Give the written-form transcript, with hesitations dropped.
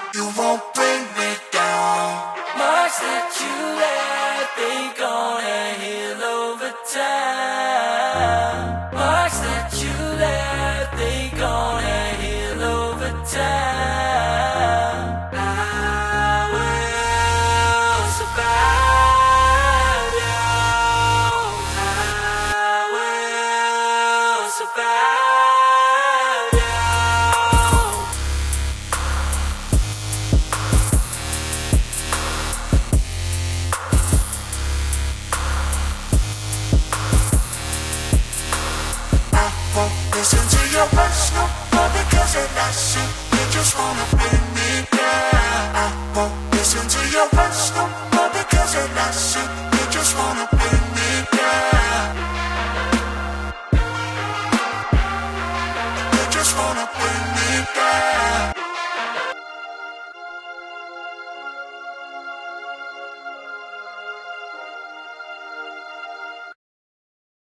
You won't bring me down. Marks that you left, they gonna heal over time. Marks that you left, they gonna heal over time. I will survive you. I will survive you. Listen to your words no more because they lost you. They just wanna bring me down. I won't listen to your words no more because they lost you. They just wanna bring me down. They just wanna bring